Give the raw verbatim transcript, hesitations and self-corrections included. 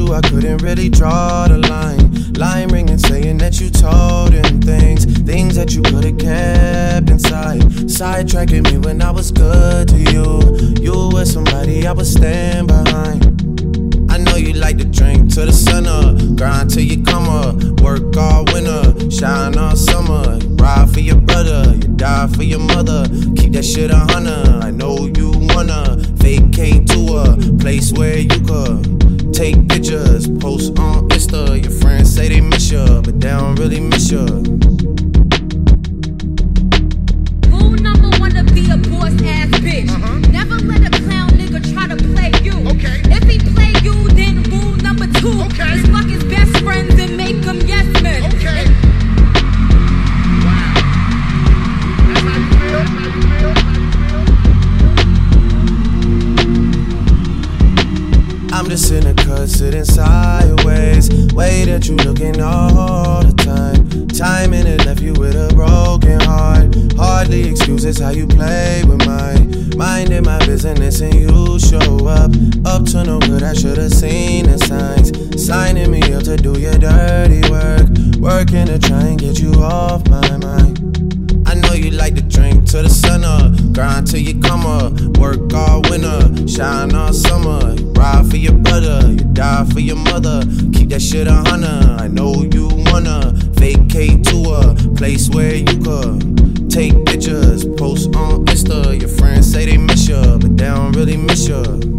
you, I couldn't really draw the line. Line ringing, saying that you told him things, things that you could've kept inside. Sidetracking me when I was good to you. You were somebody I would stand behind. I know you like to drink till the sun up, grind till you come up, work all winter, shine all summer. Ride for your brother, you die for your mother. Keep that shit a hundred. I know you wanna vacate to a place where you could take pictures, post on Insta. Your friends say they miss you, but they don't really miss you. Rule number one to be a boss ass bitch. Uh-huh. Never let a clown nigga try to play you. Okay. If he play you, then rule number two Okay. is fuck his best friends and make them yes men. Okay. Wow. That's how you feel? That's how you feel? I'm just in a cut, sitting sideways, way that you looking all the time. Timing it left you with a broken heart. Hardly excuses how you play with mine. Minding my business and you show up. Up to no good, I should've seen the signs. Signing me up to do your dirty work. Working to try and get you off my mind. I know you like to drink till the sun up, grind till you come up, work all winter, shine all summer. Ride for your brother, you die for your mother. Keep that shit a hundred. I know you wanna vacate to a place where you could take pictures, post on Insta. Your friends say they miss you, but they don't really miss you.